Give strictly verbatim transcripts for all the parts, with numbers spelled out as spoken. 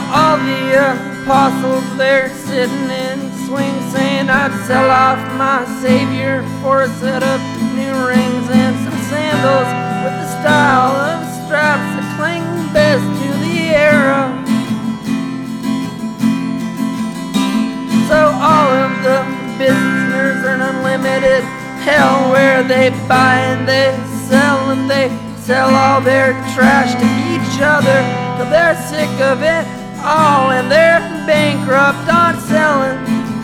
all the apostles, they're sitting in swings saying I'd sell off my Savior for a set of new rings and some sandals with the style of straps that cling best to the era. So all of the business earn unlimited hell, where they buy and they sell and they sell all their trash to each other till they're sick of it all and they're bankrupt on selling.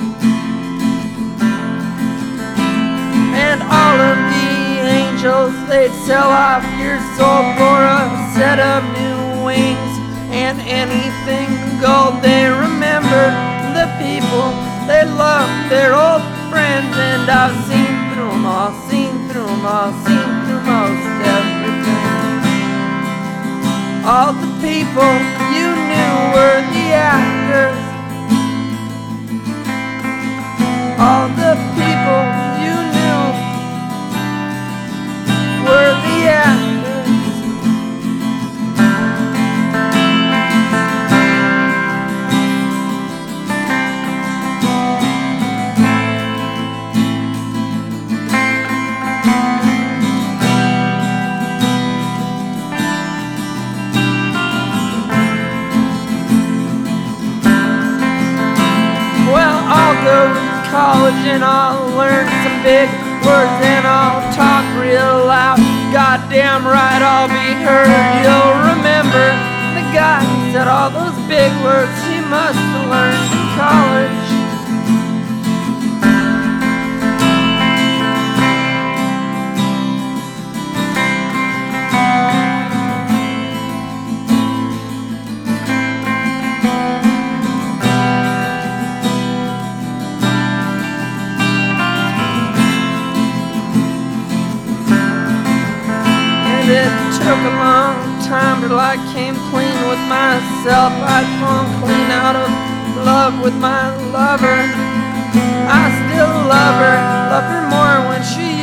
And all of the angels, they'd sell off your soul for a set of new wings and anything gold. They remember the people they love, their old friends, and I've seen through them all, seen through them all, seen through most everything. All the people you knew were the actors. All the people you knew were the actors. Go to college and I'll learn some big words and I'll talk real loud. Goddamn right I'll be heard. You'll remember the guy who said all those big words. He must have learned in college. It took a long time till I came clean with myself. I'd fallen clean out of love with my lover. I still love her, loved her more when she